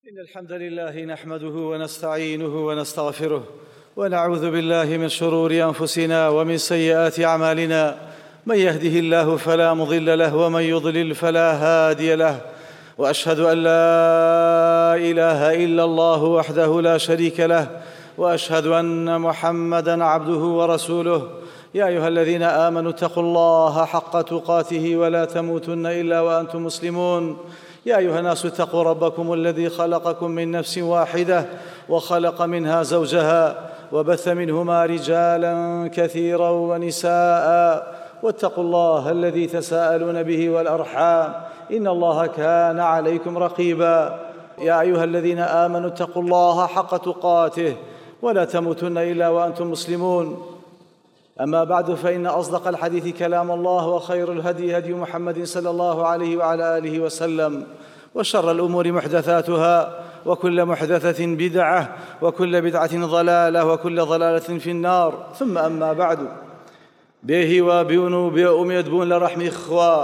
إن الحمد لله نحمده ونستعينه ونستغفره ونعوذ بالله من شرور أنفسنا ومن سيئات أعمالنا. من يهده الله فلا مضل له ومن يضلل فلا هادي له، وأشهد أن لا إله إلا الله وحده لا شريك له، وأشهد أن محمدًا عبده ورسوله. يا أيها الذين آمنوا اتقوا الله حق تقاته ولا تموتن إلا وأنتم مسلمون. يا أيها الناس اتقوا ربكم الذي خلقكم من نفس واحدة وخلق منها زوجها وبث منهما رجالا كثيرا ونساء، واتقوا الله الذي تساءلون به والأرحام إن الله كان عليكم رقيبا. يا أيها الذين آمنوا اتقوا الله حق تقاته ولا تموتن إلا وأنتم مسلمون. أما بعد، فإن أصدق الحديث كلام الله، وخير الهدي هدي محمد صلى الله عليه وعلى آله وسلم، وشر الأمور محدثاتها، وكل محدثة بدعة، وكل بدعة ضلالة، وكل ضلالة في النار. ثم أما بعد، به وبيونو بأميد بون لرحم إخوة،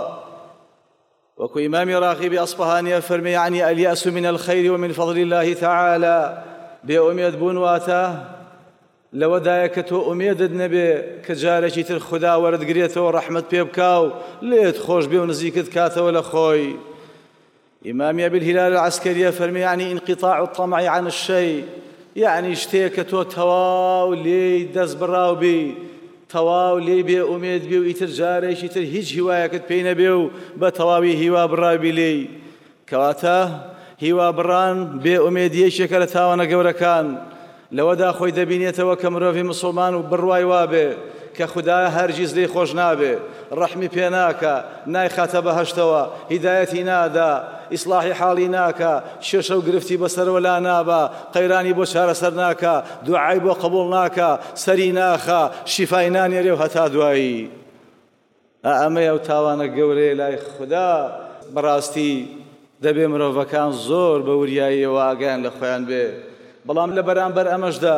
وكو إمام راغب أصبهاني فرمي يعني اليأس من الخير ومن فضل الله تعالى. بأميد بون واته لەوەدایە کە تۆ ئومێدت نەبێ کە جارێکی تر خوددا وەرەتگرێتەوە ڕەحمەت پێ بکاو لێت خۆش بێ و نزیکت کاتەوە لە خۆی. ئیمامی ئەبی الهلال العسکریە فەرمی یعنی انقطاع الطمع عن الشيء، یعنی شتێک کە تۆ تەواو لێی دەست بڕاو بی، تەواو لێی بێ ئومێد بێ و ئیتر جارێکی تر هیچ هیوایەکت پێی نەبێ و بە تەواوی هیوا بڕابی لێی. کەواتە هیوا بڕان بێ ئومێدیەکێکە لە تاوانە گەورەکان. لەوەدا خۆی دەبینێتەوە کە مرۆڤی مسلمان و بڕوای وابێ کە خوددا هەرگیز لێی خۆش نابێ، ڕەحمی پێ ناکە، نایخاتە بەهەشتەوە، هیدایەتی نادا، ئیسلاحی حاڵی ناکە، شێشە و گرفتی بەسەرەوە لا نابە، قەیرانی بۆ چارەسەر ناکە، دوعای بۆ قبوڵ ناکە، سەری ناخە، شیفای نانێرێ و هەتا دوایی. ئەمەیە و تاوانە گەورەیە لای خوددا. بەڕاستی دەبێ مرۆڤەکان زۆر بە وریاییەوە ئاگایان لە خۆیان بێ، بەڵام لە بەرامبەر ئەمەشدا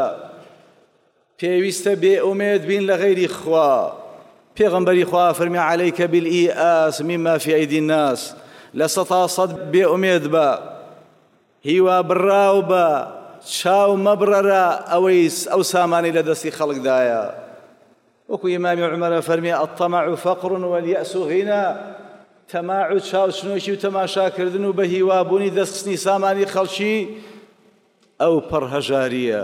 پێویستە بێ ئومێد بین لە غەیری خوا. پێغەمبەری خوا فەرمی عەلەیکە بالئیئاس مما فی ئەیدی الناس، لە سەتا سەد بێ ئومێد بە، هیوا بڕاو بە، چاو مەبڕەرە ئەو سامانی لە دەستی خەڵکدایە. وەکو ئیمامی عومەرە فەرمی الطەمع فەقر واليأس غینە، تەماع و چاوچنۆکی و تەماشاکردن و بە هیوابوونی دەستخستنی سامانی خەڵکی ئەو پەرهەژاریە.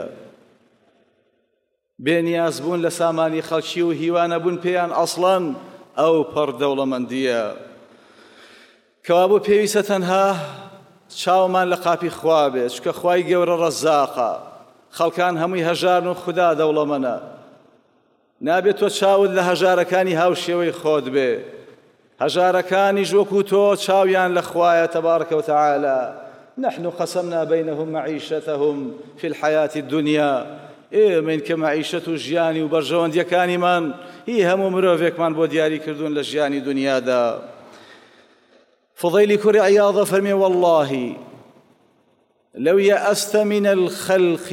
بێنیاز بوون لە سامانی خەڵکی و هیوانە بوون پێیان ئەسڵەن ئەو پەردەوڵەمەندیە. کەوا بۆ پێویستە تەنها چاومان لە قاپی خوا بێت، چکە خوای گەورە ڕەزاقە، خەڵکان هەمووی هەژارن و خوددا دەوڵەمەنە. نابێت تۆ چاوت لە هەژارەکانی هاوشێوەی خۆت بێ، هەژارەکانیش وەکو تۆ چاویان لە خوایە تەبارەکە وتەعالە. نحن قسمنا بينهم معيشتهم في الحياة الدنيا. من كمعيشة جياني وبرجوان ديكاني من هي هم مروفيك من بو دياري كردون لجياني دنيا دا. فضيل كري عياضة فرمي والله لو يأست من الخلق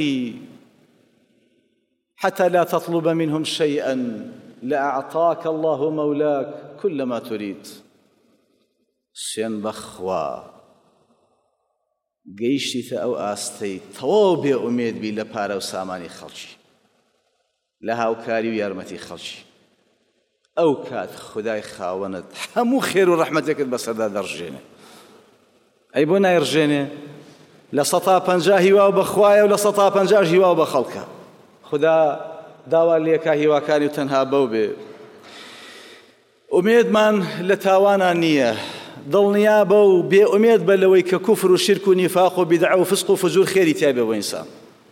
حتى لا تطلب منهم شيئا لأعطاك الله مولاك كل ما تريد. سين بخوا گەیشتیتە ئەو ئاستەی تەواو بێ ئومێد بی لە پارە و سامانی خەڵکی، لە هاوکاری و یارمەتی خەڵکی. ئەو کات خودای خاوەنت هەموو خێر و ڕەحمەتێکت بەسەردا دەڕژێنێ. ئەی بۆ نایڕژێنێ؟ لە 150 هیوا بە خوایە و لە 150 هیوا بە خەڵکە. خوددا داوا لێکا هیواکانی و تەنها بەو بێ. ئومێدمان لە تاوانان نییە، دڵنیا بە و بێ ئومێد بە لەوەی کە کوفر و شرک و نیفاق و بیدعە و فسق و فجور خێری تیا بێ بۆ ئینسان.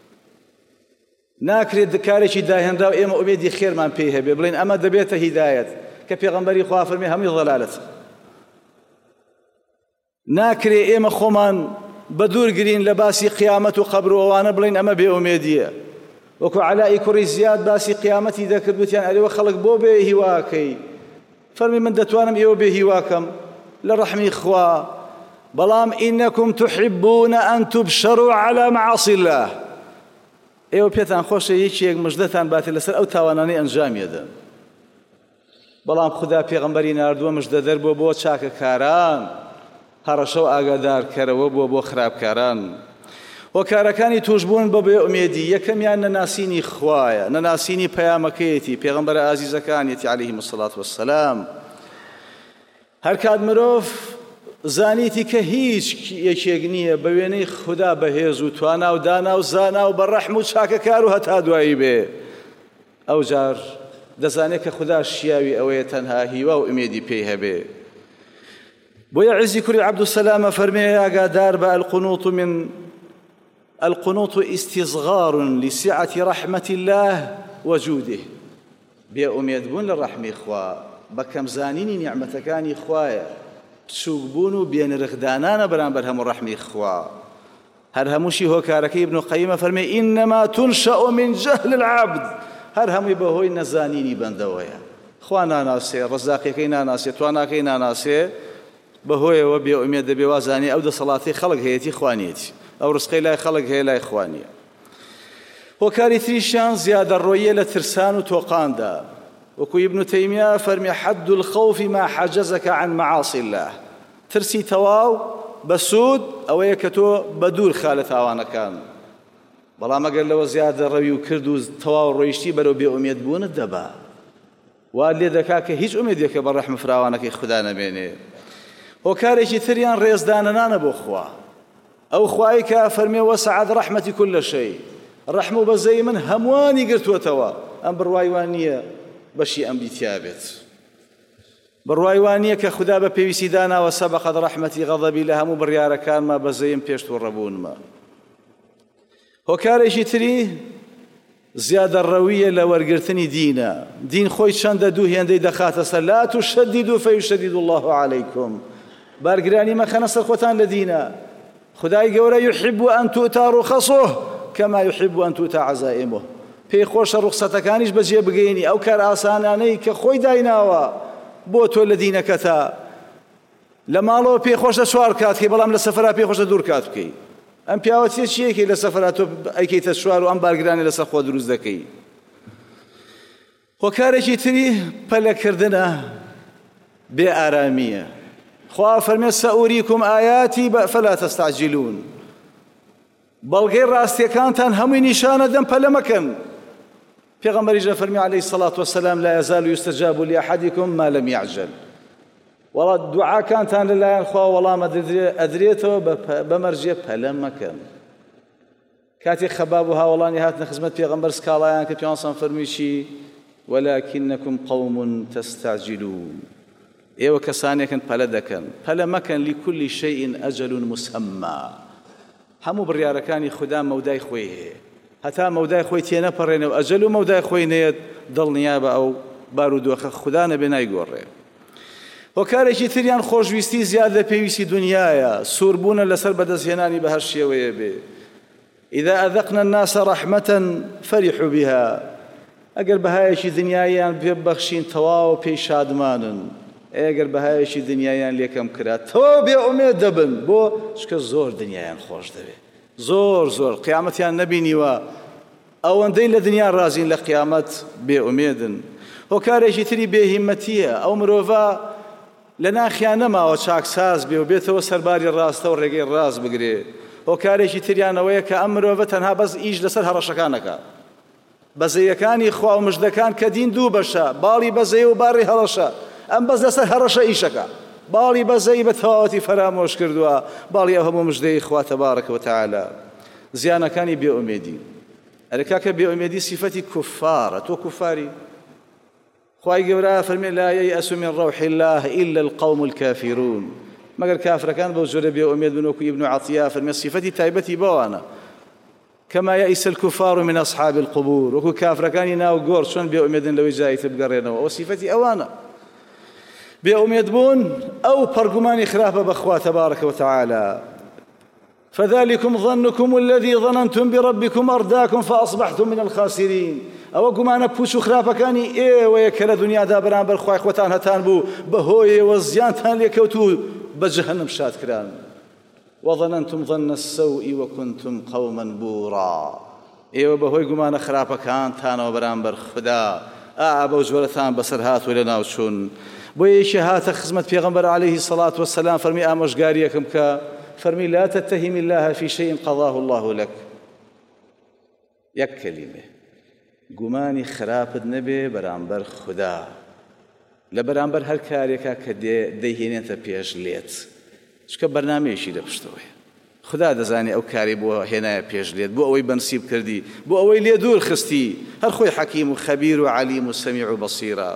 ناکرێت کارێکی داهێنرا و ئێمە ئومێدی خێرمان پێی هەبێ بڵێن ئەمە دەبێتە هیدایەت، کە پێغەمبەری خوا فەرمی هەمووی ضەلالەت. ناکرێ ئێمە خۆمان بە دوورگرین لە باسی قیامەت و قەبر و ئەوانە بڵێن ئەمە بێ ئومێدیە. وەکو عەلای کوڕی زیاد باسی قیامەتی دەکرد، وتیان ئەرێوە خەڵک بۆ بێ هیواکەی؟ فەرمی من دەتوانم ئێوە بێ هیواکەم لرحمي إخوة، بلام إنكم تحبون أن تبشروا على معاصي الله. ئێوە پێتان خۆشە یەکێک مژدەتان باتێ لەسەر ئەو تاوانانەی ئەنجامیەدەن، بەڵام خوددا پێغەمبەری ناردووە مژدە دەربووە بۆ چاکەکاران، هەڕەشە و ئاگادارکەرەوە بۆ خراپکاران. هۆکارەکانی توشبوون بە بێئومێدی یەکەمیان نەناسینی خوایە، نەناسینی پەیامەکەیەتی پێغەمبەرە ئازیزەکانیەتی عەلەیهیمو سەڵات وەسسەلام. هەر کات مرۆڤ زانیتی کە هیچ یەکێک نییە بە وێنەی خوددا بەهێز و توانا و دانا و زانا و بەڕەحم و چاکەکار و هەتا دوایی بێ، ئەو جار دەزانێت کە خوددا شیاوی ئەوەیە تەنها هیوا و ئومێدی پێی هەبێ. بۆیە عیزی کوڕی عەبدوسەلامە فەرمێ ئاگادار بە القنوط استیصغار لسعة رحمة الله وجوده. بێئومێد بوون لە ڕەحمی خوا بە کەمزانینی نیعمەتەکانی خوایە، بچووک بوون و بێنرخدانانە بەرامبەر هەموو ڕەحمی خوا. هەر هەمووشی هۆکارەکەی ابن قەییمە فەرمێ ئینەما تنشأ من جهل العبد، هەر هەمووی بەهۆی نەزانینی بەندەوەیە. خوا ناناسێ، ڕەزاقیەکەی ناناسێ، تواناکەی ناناسێ، بەهۆیەوە بێئومێد دەبێ وازانی ئەو دەسەڵاتی خەڵک هەیەتی خوانیەتی، ئەو ڕزقەی لای خەڵک هەیە لای خوانیە. هۆکاری تریشیان زیادەڕۆییە لە ترسان و تۆقاندا. وەکو ابن تەیمیە فەرمێ حد الخوف ما حجزك عن معاصي الله. ترسی تەواو بەسوود ئەوەیە کە تۆ بە دوور خا لە تاوانەکان، بەڵام ئەگەر لەوە زیادەڕەوی و کرد و تەواو ڕۆیشتی بەرەو بێئومێد بوونت دەبا، وا لێ دەکا کە هیچ ئومێدێکە بە ڕەحم فراوانەکەی خوددا نەبێنێ. هۆکارێکی تریان ڕێزدانەنانە بۆ خوا، ئەو خوای کە فەرمێ وەسعت ڕەحمەتی كل شەی، ڕەحم و بەزەی من هەمووانی گرتووەتەوە، ئەم بڕوای وان نییە بەشی ئەم دیتیا بێت، بڕوای وان نییە کە خوددا بە پێویستی داناوە سەبقەت ڕەحمەتی غەضەبی لە هەموو بڕیارەکانمە بەزەیم پێشتوڕەبوونمە. هۆکارێکی تری زیادەڕەویە لە وەرگرتنی دینە. دین خۆی چەندە دوو هێندەی دەخاتە سەر، لا تشەدیدوا فیشەدید الله عەلەیکم، بارگرانی مەخەنە سەر خۆتان لە دینە. خدای گەورە يحب أن تؤتى رخصه كما يحب أن تؤتى عزائمه. پێی خۆشە ڕوخسەتەکانیش بەجێ بگەینی، ئەو کار ئاسانانەی کە خۆی دایناوە بۆ تۆ لە دینەکەتە. لە ماڵەوە پێی خۆشە چوار کات بکەی، بەڵام لە سەفەرا پێی خۆشە دوور کات بکەی. ئەم پیاوەتیە چیەکەی لە سەفەرا تۆ ئەیکەیتە چوار و ئەم بارگرانی لەسەر خۆ دروست دەکەی. هۆکارێکی تری پەلەکردنە بێ ئارامیە. خوا فەرمێ سەئوریکم ئایاتی فەلا تەستەعجیلون، بەڵگەی ڕاستیەکانتان هەمووی نیشانە دەم پەلە مەکەن. پێغەمبەریش فەرمی عەلەیهی سەڵات وەسەلام لا یەزال یستەجاب لأحدکم ما لم یعجل. وەڵا دوعاکانتان لەلایەن خوا وەڵام ئەدرێتەوە بەمەرجێ پەلە مەکەن. کاتێک خەباب و هاوڵانی هاتنە خزمەت پێغەمبەر سکاڵایان کە پیانسان فەرمی چی وەلاکینەکم قەوم تەستەعجیلون، ئێوە کەسانێکن پەلە دەکەن. پەلە مەکەن لیکولی شەیئین ئەجەل مسەما، هەموو بڕیارەکانی خوددا مەودای خۆی هەیە، هەتا مەودای خۆی تێنەپەڕێنە و ئەجەل و مەودای خۆی نەیەت دڵنیا بە ئەو بارودۆخە خوددا نەبێ نایگۆڕێ. هۆکارێکی تریان خۆشویستی زیاد لە پێویستی دنیایە، سووربوونە لەسەر بەدەستهێنانی بە هەر شێوەیە بێ. ئیذا ئەذەقنا الناس رەحمەة فەریحوا بها، ئەگەر بەهایەکی دنیاییان پێبەخشین تەواو پێی شادمانن، ئەگەر بەهایەکی دنیایان لێکەم کرات تەواو بێئومێد دەبن، بۆ چکە زۆر دنیایان خۆش دەبێت، زۆر قیامەتیان نەبینیوە، ئەوەندەی لە دنیا ڕازین لە قیامەت بێئومێدن. هۆکارێکی تری بێهیمەتیە، ئەو مرۆڤە لە ناخیان نەماوە چاکساز بێ و بێتەوە سەرباری ڕاستە و ڕێگەی ڕاست بگرێ. هۆکارێکی تریانەوەیە کە ئەم مرۆڤە تەنها بەس ئیش لەسەر هەڕەشەکانەکە. بەزەیەکانی خوا و مژدەکان کە دین دوو بەشە، باڵی بەزەی و باڕی هەڕەشە. ئەم بەس لەسەر هەڕەشە ئیشەکە، باڵی بەزەی بە تەواوەتی فەرامۆش کردووە، باڵی ئەو هەموو مژدەی خوا تەبارەکە وتەعالا. زیانەکانی بێئومێدی، ئەرە کاکە بێئومێدی سیفەتی کوفارە، تۆ کوفاری. خوای گەورە فەرمێ لا یەیئەسوا من ڕەوحی الله إلا القوم الكافرون، مەگەر کافرەکان بەو جۆرە بێئومێد بن. وەکو ئیبن عەطیە فەرمێ سیفەتی تایبەتی بەوانە كما يئس الكفار من أصحاب القبور، وەکو کافرەکانی ناو گۆڕ چۆن بێئومێدن لەوەی جاییتر بگەڕێنەوە، ئەوە سیفەتی ئەوانە. بێئومێد بوون ئەو پەرگومانی خراپە بەخوا تەبارەکە وتەعالا. فذلكم ظنكم الذي ظننتم بربكم أرداكم فأصبحتم من الخاسرين. ئەوە گومانە پوچ و خراپەکانی ئێوەیە کە لە دنیادا بەرامبەر خوای خۆتان هەتان بوو، بەهۆیەوە زیانتان لێکەوت و بە جەهەنەم شادکران. وظننتم ظن السوء وكنتم قوما بورا، ئێوە بەهۆی گومانە خراپەکانتانەوە بەرامبەر خوددا بەو جۆرەتان بەسەر هاتووە لە ناو چوون. بۆ یەکێ هاتە خزمەت پێغەمبەر عەلەیهی سەڵات وەسەلام فەرمی ئامۆژگاریەکەم کە فرمي لا تتهم الله في شيء قضاه الله لك. يك كلمة گومانی خراپت نەبێ بەرامبەر خوددا لە بەرامبەر هەر کارێکە کە دەیهێنێتە پێش لێت، چکە بەرنامەیەکی لە پشتەوەی خوددا دەزانێت ئەو کاری بۆ هێنایە پێش لێت، بۆ ئەوەی بەنسیب کردی، بۆ ئەوەی لێ دوور خستی. هەر خۆی حەکیم و خەبیر و عەلیم و سەمیع و بەسیرە.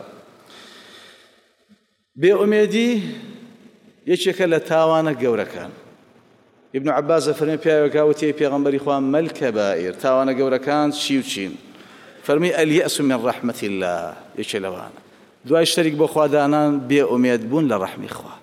بێئومێدی یەکێکە لە تاوانە گەورەکان. ابن عباس فەرمێ پیاوێکە وتی پێغەمبەری خوا مەل کەبائیر، تاوانە گەورەکان چی و چین؟ فەرمی ئەلیەأس من ڕەحمەتی الله، یەکێ لەوانە. دوای شەریک بۆ خوادانان بێئومێد بوون لە ڕەحمی خوا،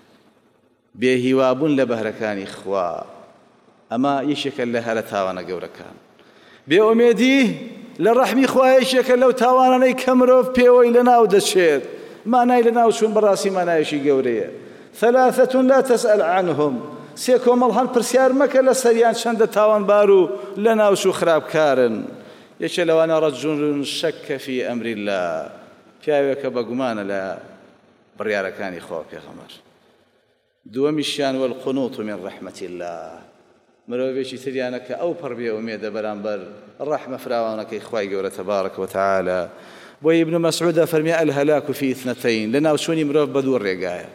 بێهیوابوون لە بەهرەکانی خوا. ئەمە یەکێکە لە هەرە تاوانە گەورەکان. بێئومێدی لە ڕەحمی خوا یەکێکە لەو تاوانانەی کە مرۆڤ پێوەی لەناو دەچێت. مانای لەناو چوون بەڕاستی مانایەکی گەورەیە. ثلاثة لا تسأل عنهم، سێ کۆمەڵ هەن پرسیار مەکە لە سەریان چەندە تاوانبار و لەناو چوو خراپکارن. یەکێ لەوانە ڕەجوڵ شەکە فی ئەمری الله، پیاوێکە بەگومانە لە بڕیارەکانی خوا پێغەمبەر. دووەمیشیان والقنوط من ڕەحمەتی الله، مرۆڤێکی تریانە کە ئەو پڕ بێئومێدە بەرامبەر ڕەحمە فراوانەکەی خوای گەورە تەبارەک وتەعالە. بۆی ابن مەسعود فەرمی الهەلاک فی اثنتین، لەناو چوونی مرۆڤ بە دوو ڕێگایە.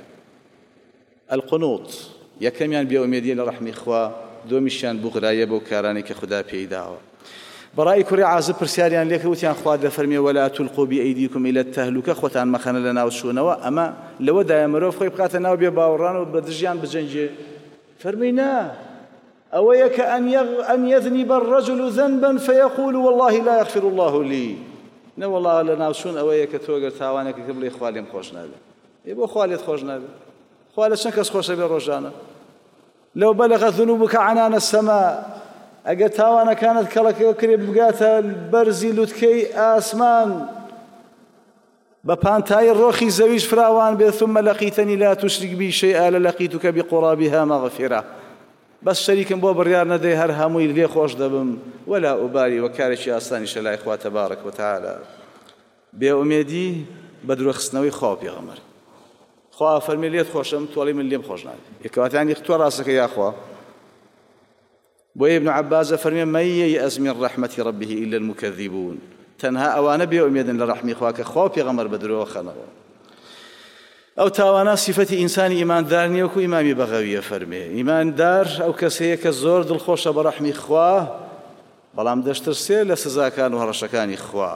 القنوط یەکەمیان بێئومێدیە لە ڕەحمی خوا، دووەمیشیان بوغرایە بۆ کارانی کە خوددا پێی داوە. بەڕای کوڕی عازب پرسیاریان لێکە وتیان خوا دەفەرمێ وەلا تولقوا بئەیدیکم ئیلە التەهلوکە، خۆتان مەخەنە لە ناو چوونەوە. ئەمە لەوەدایە مرۆڤ خۆی بقاتە ناو بێباوەڕان و بە دژیان بجەنجێ. فەرمی نا، ئەوەیە کە ئەن یەذنب الرەجل ذەنبا فەیەقول والله لا یەغفر الله لي. نە وەڵڵا لە ناو چوون ئەوەیە کە تۆ گەر تاوانێکە بڵێ خوا لێم خۆش نابێت. بۆ خوا لێت خۆش نابێت؟ خوا لە چەند کەس خۆشە بێ ڕۆژانە؟ لەو بەلەغە ذنوبک عنان السەما، ئەگەر تاوانەکانت کەڵەکە کرێ بگاتە بەرزی لوتکەی ئاسمان بە پانتای ڕۆخی زەویش فراوان بێت، ثم لەقیتەنی لا تشرك بی شەیئا لەلەقیتوکە بقرابها مەغفرە، بەس شەریکم بۆ بڕیار نەدەی هەر هەمووی لێ خۆش دەبم وەلا ئوباری، وە کارێکی ئاسانیشە لای خوا تەبارەک وتەعالە. بێئومێدی بە درۆخستنەوەی خوا پێغەمبەر خوا فەرمی لێت خۆشم، تۆڵی من لێم خۆش نابێت. یەکەواتیانی تۆ ڕاستەکە یاخوا. بۆ ابن عباس فەرمی من یەیأس من ڕەحمەتی ربه إلا المكذبون، تەنها ئەوانە بێئومێدن لە ڕەحمی خوا کە خوا پێغەمبەر بە درۆ خەنەوە. ئەو تاوانە سیفەتی ئینسانی ئیماندار نییە، وەکو ئیمامی بەغەویە فەرمێ ئیماندار ئەو کەسەیە کە زۆر دڵخۆشە بە ڕەحمی خوا، بەڵام دەشترسێ لە سزاکان و هەڕەشەکانی خوا.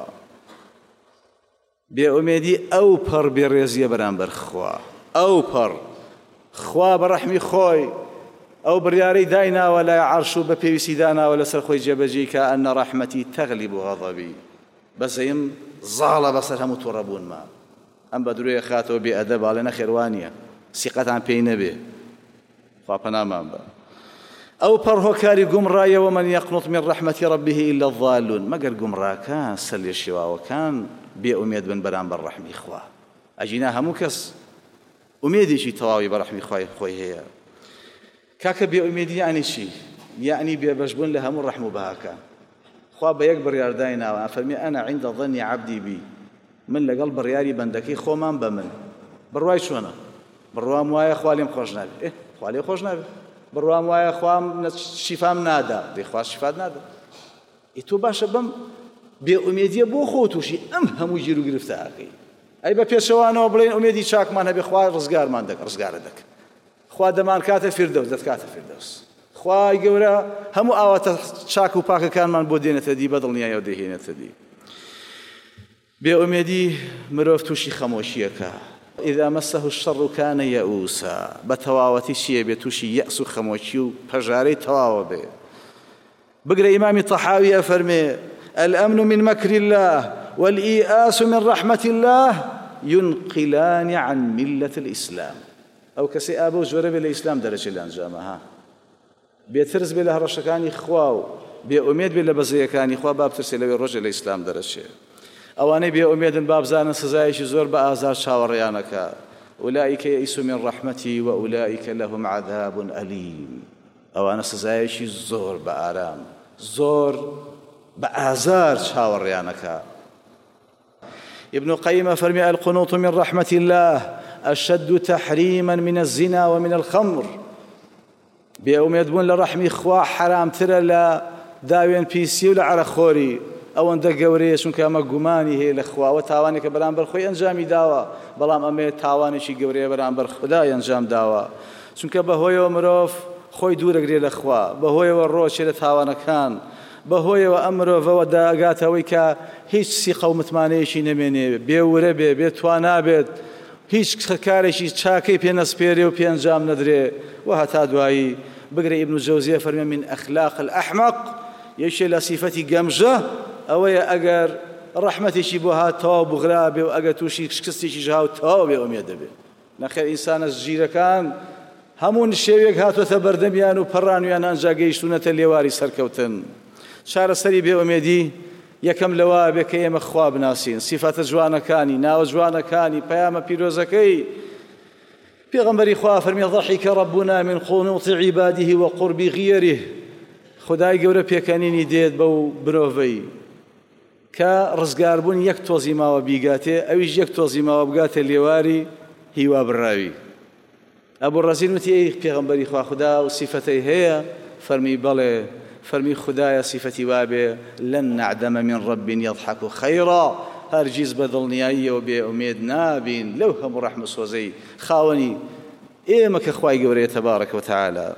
بێئومێدی ئەو پەڕ بێڕێزیە بەرامبەر خوا، ئەو پەڕ خوا بە ڕەحمی خۆی ئەو بڕیارەی دایناوە لای عەرش و بە پێویستی داناوە لەسەر خۆی جێبەجێ کە ئەنە ڕەحمەتی تەغلیب غەضەبی، بەزەیم زاڵە بەسەر هەموو تووڕەبوونمە. ئەم بە درۆیە خاتەوە بێئەدەب باڵێ نەخێوانیە، سیقەتان پێی نەبێ، خوا پەنامان بە. ئەو پەڕ هۆکاری گومڕایە ومن یەقنط من ڕەحمەتی ربه إلا الضالون، مەگەر گومڕاکان سەر لێ شێواوەکان بێئومێد بن بەرامبەر ڕەحمی خوا. ئەجینا هەموو کەس ئومێدێکی تەواوی بە ڕەحمی خوای خۆی هەیە. کاکە بێئومێدی یعنی چی؟ یعنی بێبەشبوون لە هەموو ڕەحم و بەهاکان. خوا بە یەک بڕیار دایناوە، فەرمی ئەنا عند ظنی عەبدی بی، من لەگەڵ بڕیاری بەندەکەی خۆمان بە من. بڕوای چۆنە؟ بڕوام وایە خوا لێم خۆش نابێت، خوا لێ خۆش نابێت. بڕوام وایە خوام شیفام نادا، دەی خوا شیفات نادا. تۆ باشە بەم بێئومێدیە بۆ خۆ تووشی ئەم هەموو گیر و گرفتەکەی. ئەی بە پێشەوانەوە بڵێن ئومێدی چاکمان هەبێ، خوا ڕزگارمان دەکە، ڕزگارە دەکە. خوا دەمان کاتە فیردەوس، دەتکاتە فیردەوس. خوای گەورە هەموو ئاواتە چاک و پاکەکانمان بۆ دێنێتە دی، بە دڵنیاییەوە دەهێنێتە دی. بێئومێدی مرۆڤ تووشی خەمۆشیەکە. إذا مسه الشر كان يئوسا، بتواوەتی چییە بێ؟ تووشی یەئس و خەمۆشی و پەژارەی تەواوە بێ. بگرە ئیمامی تەحاوی فەرمێ الأمن من مكر الله والإيئاس من رحمة الله ينقلان عن ملة الإسلام. ئەو کەسێ ئابە و جۆرە بێ لە ئیسلام دەرەچێت لە ئەنجامەها، بێترس بێ لە هەڕەشەکانی خوا و بێئومێد بێ لە بەزەیەکانی خوا، با بترسێ لەوێ ڕۆژێ لە ئیسلام دەرەچێت. ئەوانەی بێئومێدن با بزانن سزایەکی زۆر بە ئازار چاوەڕێیانەکە. أولئك يئسوا من رحمتي وأولئك لهم عذاب أليم. ئەوانە سزایەکی زۆر بە ئارام، زۆر بە ئازار چاوەڕێیانەکە. ابن قيم فرمي القنوط من رحمة الله أشد تحريما من الزنا ومن الخمر. بێئومێد بوون لە ڕەحمی خوا حرامترە لە داوێن پیسی و لە عەرەخۆری ئەوەندە گەورەیە چونکە ئەمە گومانی هەیە لە خواوە تاوانێکە بەرامبەر خۆی ئەنجامی داوە بەڵام ئەمێ تاوانێکی گەورەیە بەرامبەر خودای ئەنجام داوە چونکە بەهۆیەوە مرۆڤ خۆی دوورەگرێ لە خوا بەهۆیەوە ڕۆچێ لە تاوانەکان بەهۆیەوە ئەم مرۆڤەوە داگاتەوەی کە هیچ سیقە و متمانەیەکی نەمێنێ بێورە بێ بێتوانە بێت هیچ کارێکی چاکەی پێ نەسپێرێ و پێ ئەنجام نەدرێ و هەتا دوایی بگرە ئیبن جەوزیە فەرمێ من ئەخلاق الأحمق یەکێ لە سیفەتی گەمژە ئەوەیە ئەگەر ڕەحمەتێکی بۆ هاتەوە بغرا بێ و ئەگەر تووشی شکستێکی هاوتەوە بێ ئومێد دەبێت نەخێر ئینسانە ژیرەکان هەموو شێوێک هاتوۆتە بەردەمیان و پەڕانویان ئەنجا گەیشتوونەتە لێواری سەرکەوتن چارەسەری بێئومێدی یەکەم لەوە بێ کە ئێمە خوا بناسین سیفەتە جوانەکانی ناوە جوانەکانی پەیامە پیرۆزەکەی پێغەمبەری خوا فەرمی ضحك ربنا من قنوط عباده وقرب غيره خدای گەورە پێکەنینی دێت بەو مرۆڤەی کە ڕزگاربوون یەک تۆزی ماوە بیگاتێ ئەویش یەک تۆزی ماوە بگاتە لێواری هیوا بڕاوی ئەبوو ڕەزین وتی ئەی پێغەمبەری خوا خدا و سیفەتەی هەیە فەرمی بەڵێ فەرمی خدایە سیفەتی وابێ لەن نعدەمە من رب يضحك خەیڕا هەرگیز بە دڵنیاییەوە بێئومێد نابین لەو هەموو ڕەحم و سۆزەی خاوەنی ئێمە کە خوای گەورەیە تەبارەکە وتەعالە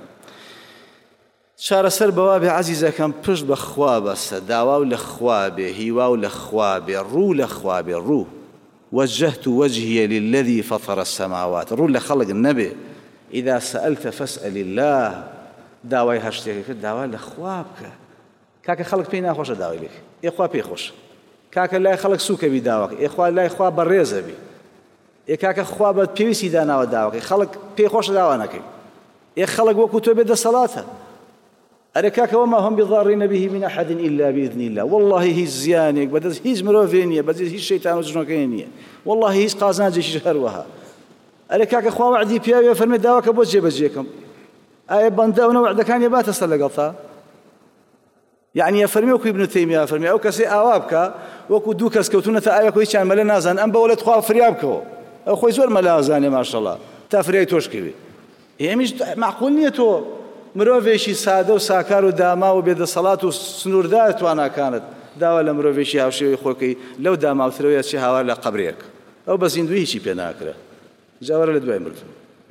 چارەسەر بەوا بێ عەزیزەکەم پشت بە خوا بەسە داوا و لە خوا بێ هیوا و لە خوا بێ ڕوو لە خوا بێ ڕوو وجهت وجهي للذي فطر السماوات ڕوو لە خەڵک نەبێ إذا سألت فاسأل الله داوای هەر شتێکە کرد داوا لە خوا بکە کاکە خەڵک پێی ناخۆشە داوای لێک ئێخوا پێی خۆشە کاکە لای خەڵک سووکەبی داواکە ئێخوا لای خوا بەڕێزەبی کاکە خوا بە پێویستی داناوە داواکەی خەڵک پێی خۆشە داوا نەکەی خەڵک وەکو تۆ بێ دەسەڵاتە ئەرێ کاکە وما هم بضارين به من أحد إلا بإذن الله والله هیچ زیانێک بەدەست هیچ مرۆڤێ نییە بەدەست هیچ شەیتان و جنۆکەی نییە والله هیچ قازانجێکیش هەروەها ئەرێ کاکە خوا وعدی پیاوێ فەرمێ داواکە بۆ جێبەجێکم ئایا بەندە ئەو وعدەکانی باتە سەر لەگەڵتا یعنی فەرمی وەکو ابن تەیمیە فەرمی ئەو کەسێ ئاوا بکە وەکو دوو کەس کەوتونەتە ئاوێک و هیچیان مەلە نازان ئەم بەوەلت خوا فریا بکەوە ئەو خۆی زۆر مەلا ئازانێ ماشەڵڵا تا فریای تۆش کەوێ ئێمیش معقول نییە تۆ مرۆڤێکی سادە و ساکار و داما و بێدەسەڵات و سنووردار تواناکانت داوا لە مرۆڤێکی هاوشێوەی خۆکەی لەو داماوترەوەیە چی هاوار لە قەبرێک ئەو بە زیندوی هیچی پێ ناکرێ جاوەرە لە دوای مرد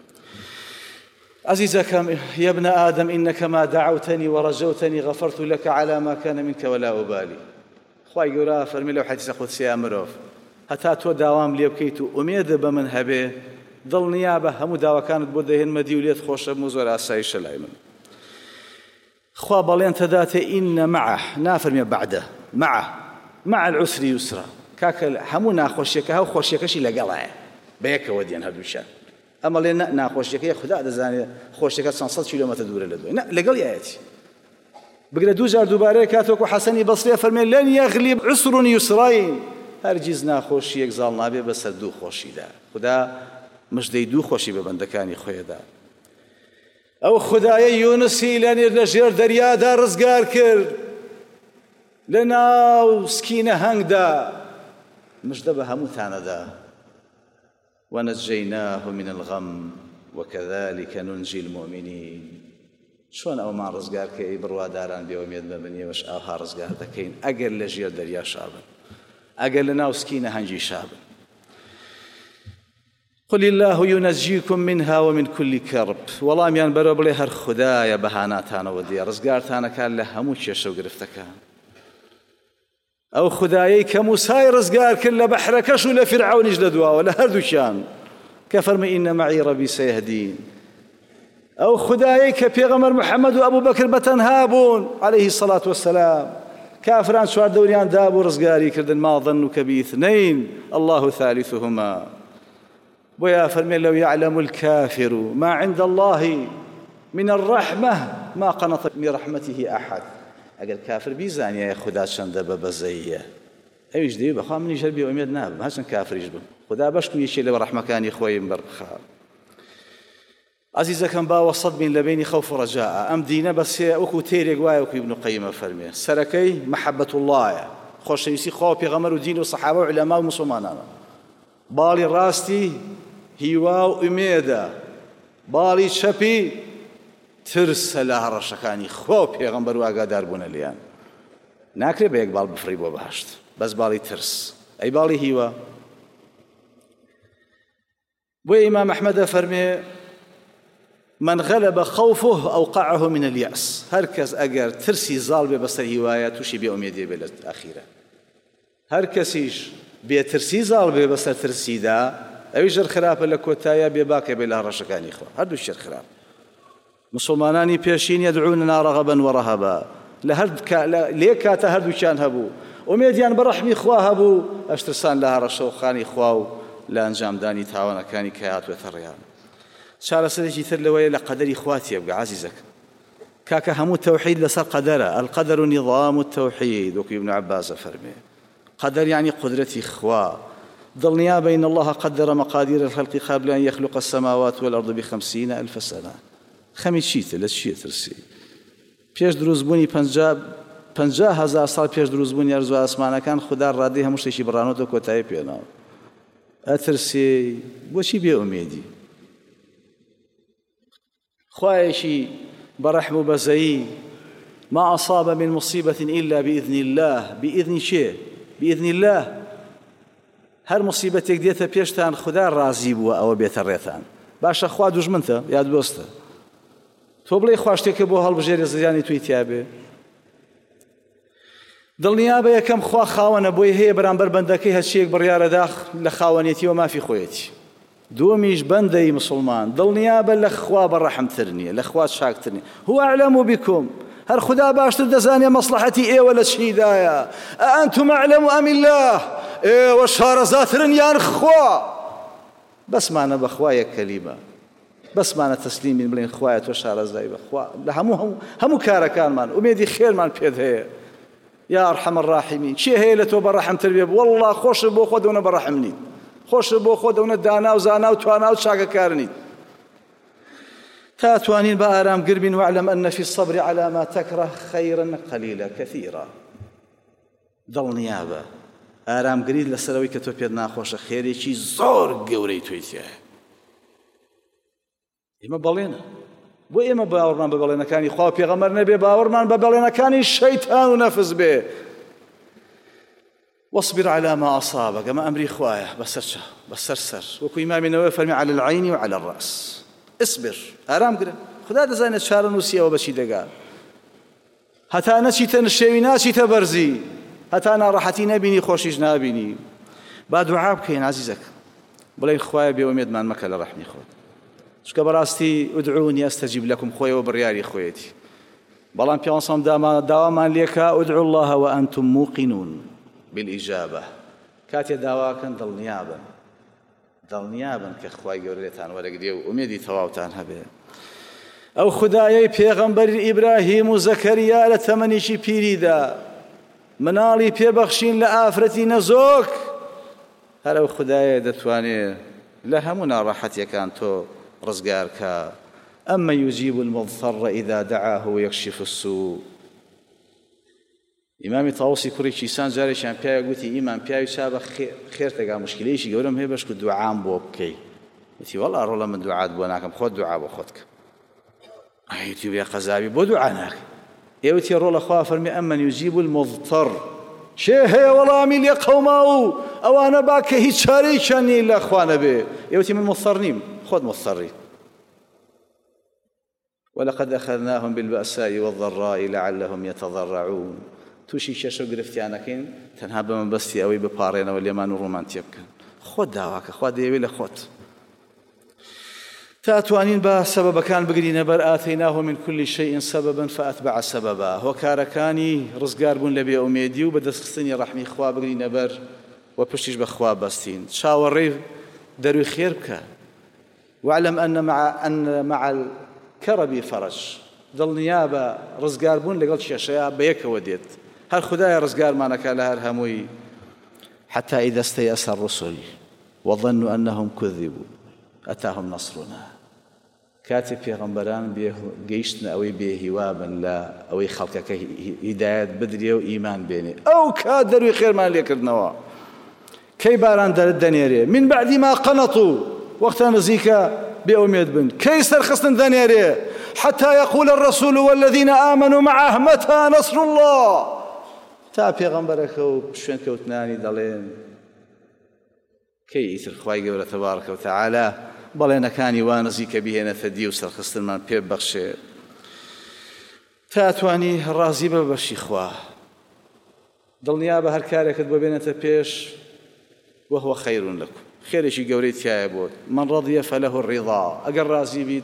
عزيزكم يا ابن آدم إنك ما دعوتني ورجوتني غفرت لك على ما كان منك ولا أبالي خواهي قرأ فرمي لو حديث قدسي أمروف هتا تو داوام لي بكيتو أميد بمن هبه ضل نيابة همو داوا كانت بودهن مديوليت خوش بموزور آسايش لايمن خواه بلين تداتي إن معه نافرمي بعده مع العسر يسرا كاكل همو ناخوشيك هاو خوشيكشي لقلعه بيك وديان هدوشان ئەمە لێ ناخۆشیەکەی خوددا دەزانێت خۆشیەکە 100 کیلۆمەتر دوورە لە دوای لەگەڵ یایەتی بگرە دوو جار دووبارەیە کاتۆکو حەسەنی بەسرێ فەرمێ لەن یەغلیب عسر یوسڕین هەرگیز ناخۆشیەک زاڵ نابێ بەسەر دوو خۆشیدا خوددا مژدەی دوو خۆشی بە بەندەکانی خۆیەدا ئەو خودایە یونسی لە ژێر دەریادا ڕزگار کرد لە ناو سکینە هەنگدا مژدە بە هەمووتانەدا ونجيناه من الغم وكذلك ننجي المؤمنين شلون او ما رزقار كي برواداران بيوميد مبنيه وش اوها رزقار دكين اقل لجير دريا شابن اقل لنا وسكينه هنجي شابن قل الله ينجيكم منها ومن كل كرب والله ميان برب لي هر خدايا بهاناتانا ودي رزقارتانا كان له همو شيشو قرفتكان ئەو خودایەی کە موسای ڕزگار کرد لە بەحرەکەش و لە فرعەونیش لەدواوە لە هەردووشیان کە فەرمێ ئینە مەعی ڕەبی سەیەهدین ئەو خودایەی کە پێغەمبەر محەممەد و ئەبوو بەکر بەتەنها بوون عەلەیهی السەڵات وەسەلام کافران چوار دەوریان دابوو ڕزگاری کردن ما ظەنوکە بئیثنەین الله ثالثهما بۆیە فەرمێ لەو یعلەم الکافر ما عند الله من الرحمة ما قنط من رحمته أحد ئەگەر کافر بیزانیایە خوددا چەندە بە بەزەییە ئەویش دەوێت بەخوا منیش هەر بێئومێد نابم هەرچەند کافریش بم خوددا بەشت و یەکێ لە ڕەحمەکانی خۆی بەربخا عەزیزەکەم با وەسەط بین لە بینی خەوف و ڕەجاء ئەم دینە بەسێ وەکو تێرێک وایە وەکو ئیبن قەییمە فەرمێ سەرەکەی مەحەبەت اللهە خۆشەویستی خوا و پێغەمبەر و دین و سەحابە و عولەما و موسڵمانانە باڵی ڕاستی هیوا و ئومێدە باڵی چەپی ترسە لە هەڕەشەکانی خوا و پێغەمبەر و ئاگادار بوونە لێیان ناکرێت بە یەک باڵ بفڕی بۆ بەهەشت بەس باڵی ترس ئەی باڵی هیوە بۆیە ئیمام ئەحمەد فەرمێ من غلب خوفه أوقعه من اليأس هەر کەس ئەگەر ترسی زاڵ بێ بەسەر هیوایە تووشی بێئومێدی بێ لە ئەخیرە هەر کەسیش بێترسی زاڵ بێ بەسەر ترسیدا ئەوی ژەر خراپە لە کۆتایە بێباکە بێ لە هەڕەشەکانی خوا هەردوو شێر خراپ مسلمانانی پێشین يدعوننا رغبا ورهبا لە هەر لێ کاتە هەردووکیان هەبوو ئومێدیان بە ڕەحمی خوا هەبوو ئەشترسان لە هەڕەشەوخانی خوا و لە ئەنجامدانی تاوانەکانی کە هاتوێتە ڕێیان چارەسەرێکی تر لەوەیە لە قەدەری خوا تێبگە عەزیزەکە کاکە هەموو تەوحید لەسەر قەدەرە القەدەر نظام التەوحید وەکو ابن عەباسە فەرمێ قەدەر یعنی قدرەتی خوا دڵنیا بە إن الله قدر مقادير الخلق قبل أن يخلق السماوات والأرض ب50 ألف سنة خەمی چیتە لە چیە ترسی پێش دروستبوونی 50,000 ساڵ پێش دروستبوونی ئەرز و ئاسمانەکان خوددا ڕادەی هەموو شتێکی بڕانەوە کۆتایی پێناوە ئەترسێ بۆچی بێئومێدی خوایەکی بەڕەحم و بەزەیی ما أصاب من مصيبة إلا بإذن الله بإذن شيء بإذن الله هەر مصیبەتێک دێتە پێشتان خوددا ڕازی بووە ئەوە بێتە ڕێتان باشە خوا دوژمنتە یا دۆستە تۆ بڵێ خوا شتێکە بۆ هەڵبژێرێ زریانی توی تیابێ دڵنیا بە یەکەم خوا خاوەنە بۆی هەیە بەرامبەر بەندەکەی هەرچیەک بڕیارە داخ لە خاوەنێتیەوە مافی خۆیەتی دووەمیش بەندەی مسلمان دڵنیا بە لە خوا بەڕەحمتر نییە لە خوا چاکتر نییە هو ئەعلەم بکم هەر خوددا باشتر دەزانێ مەسلحەتی ئێوە لە چیدایە ئەئەنتم ئەعلەم ئەم الله ئێوە شارەزاترن یان خوا بەسمانە بەخوا یەک کەلیمە بەسمانە تەسلیمین بڵێن خوایە تۆ شارەزای بەخوا لە هەموو کارەکانمان ئومێدی خێرمان پێت هەیە یا ئەرحەم الراحیمین چی هەیە لە تۆ بەڕەحمتر بێ وەڵڵا خۆشت بۆ خۆ دەونە بەڕەحم نیت خۆشت بۆ خۆ دەونە دانا و زانا و توانا و چاکەکار نیت تا توانین بە ئارامگر بین واعلم أن في الصبر على ما تكره خيرا قليلا كثيرا دڵنیا بە ئارامگریت لەسەرەوەی کە تۆ پێت ناخۆشە خێرێکی زۆر گەورەی توی تایە ئێمە بەڵێنە بۆ ئێمە باوەڕمان بە بەڵێنەکانی خوا و پێغەمبەر نەبێ باوەڕمان بە بەڵێنەکانی شەیتان و نەفس بێ واصبر على ما أصابك ئەمە ئەمری خوایە بەسەر سەر وەکو ئیمامی نەوەوی فەرمی على العين وعلى الرأس اصبر ئارامگرە خوددا دەزانێت چارە نووسیەوە بەچی دەگات هەتا نەچیتە نشێوی ناچیتە بەرزی هەتا ناڕەحەتی نەبینی خۆشیش نابینی با دوعا بکەین عەزیزەکە بڵێن خوایە بێئومێدمان مەکە لە ڕەحمی خۆت چکە بەڕاستی ئودعونی ئەستەجیب لەکم خۆیەوە بڕیاری خۆیەتی بەڵام پێغەمبەر داوامان لێکە ئودعوا الله وأنتم موقنون بالإجابة کاتێ داواکەن دڵنیا بن کە خوای گەورە لێتان وەرەگرێ و ئومێدی تەواوتان هەبێ ئەو خودایەی پێغەمبەری ئیبراهیم و زەکەریا لە تەمەنیشی پیریدا مناڵی پێبەخشین لە ئافرەتی نەزۆک هەر ئەو خودایە دەتوانێت لە هەموو ناڕەحەتیەکان تۆ ڕزگارکە ئەمە یوجیب المضطر إذا دعاه ويكشف السوء ئیمامی تاوسی کوڕی کیسان جارێکیان پیاوە گوتی ئیمان پیاوی چابە خێر تەگا مشکلەیەکی گەورەم هەیە بەشکو دوعام بۆ بکەی وتی وەڵا ڕۆڵە من دوعات بۆ ناکەم خۆت دوعا بۆ خۆت کە ئەیتی بێ قەزاوی بۆ دوعا ناکەی ئێوەتی ڕۆڵە خوا فەرمی ئەمەن یوجیب المضطر شێ هەیە وەڵامی لێ قەوما و ئەوانە با کە هیچ چارەیەکیان نی لە خوا نەبێ ئێوەتی من مضطر نیم خۆت مضطری ولقد أخذناهم بالبأساء والضراء لعلهم يتضرعون تووشی کێشە و گرفتیانەکەین تەنها بە مەبەستی ئەوەی بپاڕێنەوە لێمان و ڕوومان تێ بکەن خۆت داواکە خوا دەیەوێت لە خۆت تا توانین بە سەبەبەکان بگرینە بەر ئاتەیناه من كل شيء سببا فأتبع سببا هۆکارەکانی ڕزگاربوون لە بێئومێدی و بە دەستخستنی ڕەحمی خوا بگرینە بەر و پشتیش بە خوا بەستین چاوەڕێی دەروی خێر بکە واعلم أن مع الكرب فرج دڵنیا بە ڕزگاربوون لەگەڵ کێشەیە بە یەکەوە دێت هەر خودایە ڕزگارمانەکە لە هەر هەمووی حتى إذا استيأس الرسل وظنوا أنهم كذبوا أتاهم نصرنا کاتی پێغەمبەران گەیشتن ئەوەی بێهیوابن لە ئەوەی خەڵکەکە هیدایەت بدرێ و ئیمان بێنێ ئەو کات دەروی خێرمان لێکردنەوە کەی باران دەنێرێ من بعد ما قنطوا وەختە نزیکە بێئومێد بن کەی سەرخستن دەنێرێ حتى يقول الرسول والذين آمنوا معه متى نصر الله. تا پێغەمبەرەکە و شوێن کەوتنانی دەڵێن کەی ئیتر خوای گەورە تەبارەکە و تەعالا بەڵێنەکانی وا نزیکە بهێنێتە دی و سەرخستنمان پێ ببەخشێ تا توانی ڕازی بە بەشی خوا، دڵنیا بە هەر کارێکت بۆ بێنێتە پێش وهو خەیر لەکم، خێرێکی گەورەی تایە بۆت. من ڕەضیە فەلەه الرضا، ئەگەر ڕازی بیت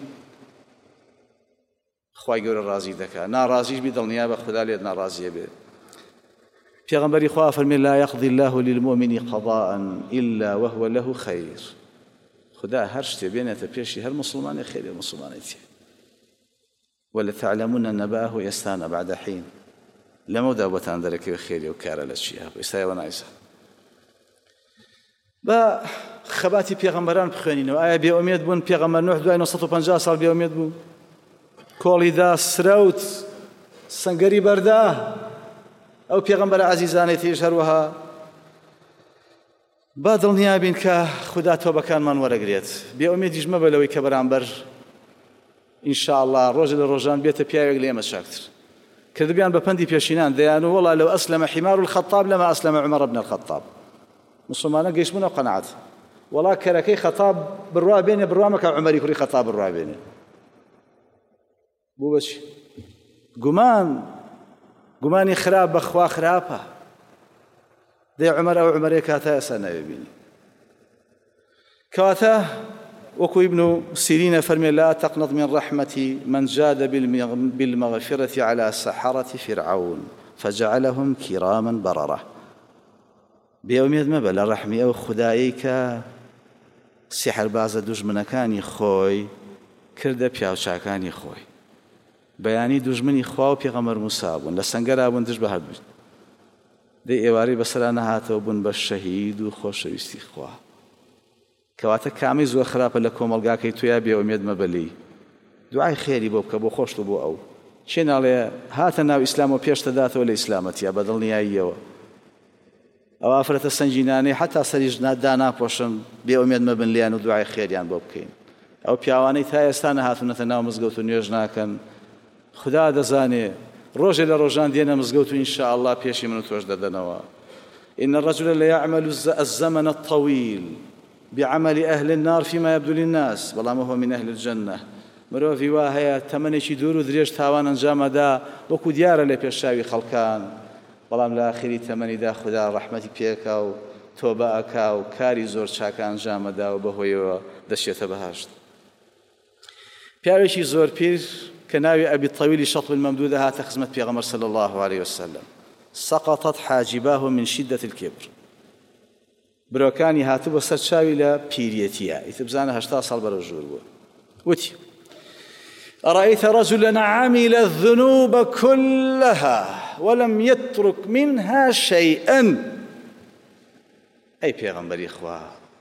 خوای گەورە ڕازی دەکات، ناڕازیش بیت دڵنیا بە خوددا لێت ناڕازیە بێت. پێغەمبەری خوا فەرمێ لا يقضي الله للمؤمن قضاء إلا وهو له خير. خدا هەر شتێ بێنێتە پێشی هەر مسلمانێ خێرێ مسلمانێتی. ولتعلمن نبأه يستان بعد حين. لەمەودا بۆتان دەرەکەوێ خێری و کارە لە چیە ئێستایەوە نایسە. بە خەباتی پێغەمبەران بخوێنینەوە. ئایا بێئومێد بوون؟ پێغەمبەر نوح دوای 950 ساڵ بێئومێد بوو، کۆڵی دا سرەوت سەنگەری بەردا. ئەو پێغەمبەرە عەزیزانەی هەروەها با دڵنیا بین کە خوددا تۆبەکانمان وەرەگرێت. بێئومێدیش مەبە لەوەی کە بەرامبەر ئینشاءالله ڕۆژە لە ڕۆژان بێتە پیاوێک لە ئێمە چاکتر. کردبیان بە پەندی پێشینان دەیان و وەڵا لەو ئەسلەمە حیمار الخەطاب لەمە ئەسلەمە عومەر بن الخەطاب. مسلمانە گەیشتبوونە قەنەعەت، وەڵا کەرەکەی خەطاب بڕوا بێنێ بڕوا مەکە عومەری کوڕی خەطاب بڕوا بێنێ. بوو بەچی؟ گومانی خراپ بەخوا خراپە. دەی عومەر ئەو عومەرەیە کاتە ئێستا ناوێ بینی. کەواتە وەکو ابن سیرین فەرمێ لا تقنط من رحمة من جاد بالمغفرة على سحرة فرعون فجعلهم كراما بررة. بێئومێد مەبە لە ڕەحمی ئەو خودایی کە سیحربازە دوژمنەکانی خۆی کردە پیاوچاکانی خۆی. بەیانی دوژمنی خوا و پێغەمبەر موسا بوون، لە سەنگەرا بوون دژ بە هەردوو. دەی ئێوارەی بەسەرا نەهاتەوە بوون بە شەهید و خۆشەویستی خوا. کەواتە کامی زۆر خراپە لە کۆمەڵگاکەی تویا بێئومێد مەبەلی. دوعای خێری بۆ بکە بۆ خۆشت و بۆ ئەو. چێ ناڵێ هاتە ناو ئیسلام و پێشتە داتەوە لە ئیسلامەتیە بە دڵنیاییەوە. ئەو ئافرەتە سەنجینانەی حتا سەریش داناپۆشن بێئومێد مەبن لیان و دوعای خێریان بۆ بکەین. ئەو پیاوانەی تا ئێستا نەهاتونەتە ناو مزگەوت و نوێژ ناکەن، خدا دەزانێ ڕۆژێ لە ڕۆژان دێنە مزگەوت و ئینشاءالله پێشی من و تۆش دەدەنەوە. إن الرجل ليعمل الزمن الطويل بعمل أهل النار فيما يبدو للناس بەڵام هو من أهل الجنة. مرۆڤی وا هەیە تەمەنێکی دوور و درێژ تاوان ئەنجامەدا وەکو دیارە لە پێشاوی خەڵکان، بەڵام لە ئاخری تەمەنیدا خدا ڕەحمەتی پێکا و تۆبە ئەکا و کاری زۆر چاکە ئەنجامەدا و بەهۆیەوە دەچێتە بەهەشت. پیاوێکی زۆر پیر کە ناوی ئەبی طەویلی شەطب المەمدود هاتە خزمەت پێغەمبەر صلی الله عليه وسلم. سقطت حاجباه من شدة الكبر. برۆکانی هاتبووە سەر چاوی لە پیرەتیە، ئیتر بزانە 80 ساڵ بەرەو ژوور بووە. وتی أرأيت رجلا عمل الذنوب كلها ولم يترك منها شيئا. أي پێغەمبەری خوا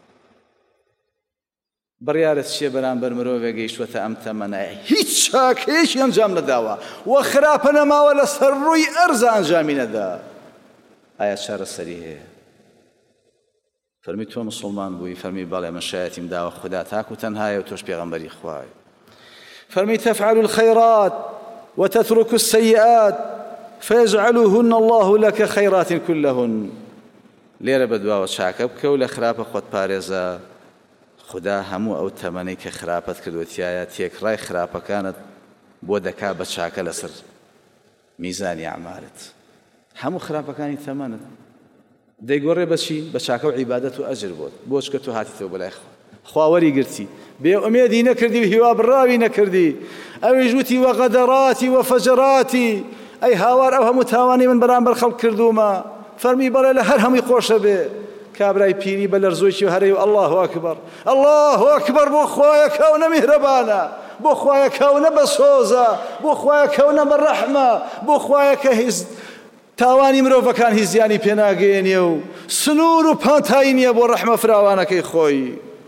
بڕیارەت چییە بەرامبەر مرۆڤێک گەیشتووەتە ئەم تەمەنە هیچ چاکەیەکی ئەنجام نەداوە و خراپە نەماوە لەسەر ڕووی ئەرزە ئەنجامی نەدا، ئایا چارەسەری هەیە؟ فەرمی تۆ مسلمان بووی؟ فەرمی بەڵێ من شایەتیم داوە خوددا تاک و تەنهایە و تۆش پێغەمبەری خوای. فەرمی تفعل الخيرات وتترك السيئات فيجعلهن الله لك خيرات كلهن. لێرە بەدواوە چاکە بکە و لە خراپە خۆت پارێزە، خدا هەموو ئەو تەمەنەی کە خراپەت کردوەتیایە تێکڕای خراپەکانت بۆ دەکا بە چاکە لەسەر میزانی ئەعمالت. هەموو خراپەکانی تەمەنت دەیگۆڕێ بەچی؟ بە چاکە و عیبادەت و ئەجر بۆت. بۆچکە تۆ هاتیتەوە بەلای خوا وەریگرتی، بێئومێدی نەکردی و هیوا بڕاوی نەکردی. ئەویش وتی وەغەدەڕاتی وەفەجەڕاتی، ئەی هاوار ئەو هەموو تاوانی من بەرامبەر خەڵک کردومە. فەرمی بەڵێ لە هەر هەمووی خۆشە بێ. کابرای پیری بە لەرزۆیکی و هەرەی و الله ئەکبەر الله ئەکبەر بۆ خوایە کەونە میهرەبانە، بۆ خوایە کەونە بەسۆزە، بۆ خوایە کەونە بەڕەحمە، بۆ خوایە کە هیچ تاوانی مرۆڤەکان هیچ زیانی پێناگەێنێ و سنوور و پانتایی نییە بۆ ڕەحمە فراوانەکەی خۆی.